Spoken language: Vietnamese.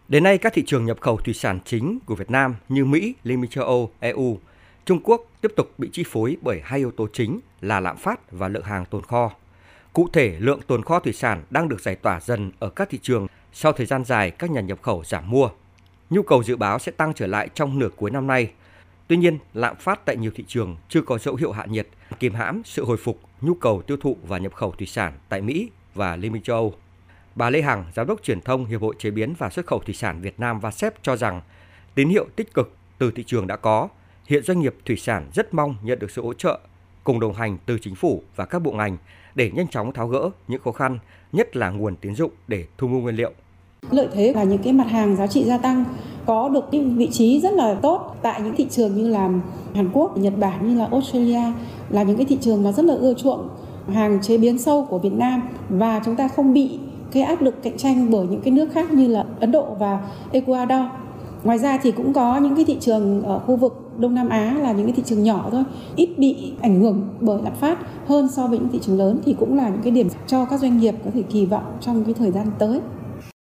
Đến nay, các thị trường nhập khẩu thủy sản chính của Việt Nam như Mỹ, Liên minh châu Âu, EU, Trung Quốc tiếp tục bị chi phối bởi hai yếu tố chính là lạm phát và lượng hàng tồn kho. Cụ thể, lượng tồn kho thủy sản đang được giải tỏa dần ở các thị trường sau thời gian dài các nhà nhập khẩu giảm mua. Nhu cầu dự báo sẽ tăng trở lại trong nửa cuối năm nay. Tuy nhiên, lạm phát tại nhiều thị trường chưa có dấu hiệu hạ nhiệt, kìm hãm sự hồi phục nhu cầu tiêu thụ và nhập khẩu thủy sản tại Mỹ và Liên minh châu Âu. Bà Lê Hằng, Giám đốc truyền thông Hiệp hội Chế biến và Xuất khẩu Thủy sản Việt Nam VASEP cho rằng tín hiệu tích cực từ thị trường đã có. Hiện doanh nghiệp thủy sản rất mong nhận được sự hỗ trợ, cùng đồng hành từ chính phủ và các bộ ngành để nhanh chóng tháo gỡ những khó khăn, nhất là nguồn tín dụng để thu mua nguyên liệu. Lợi thế là những cái mặt hàng giá trị gia tăng có được cái vị trí rất là tốt tại những thị trường như là Hàn Quốc, Nhật Bản, như là Australia, là những cái thị trường mà rất là ưa chuộng hàng chế biến sâu của Việt Nam, và chúng ta không bị cái áp lực cạnh tranh bởi những cái nước khác như là Ấn Độ và Ecuador. Ngoài ra thì cũng có những cái thị trường ở khu vực Đông Nam Á là những cái thị trường nhỏ thôi, ít bị ảnh hưởng bởi lạm phát hơn so với những thị trường lớn, thì cũng là những cái điểm cho các doanh nghiệp có thể kỳ vọng trong cái thời gian tới.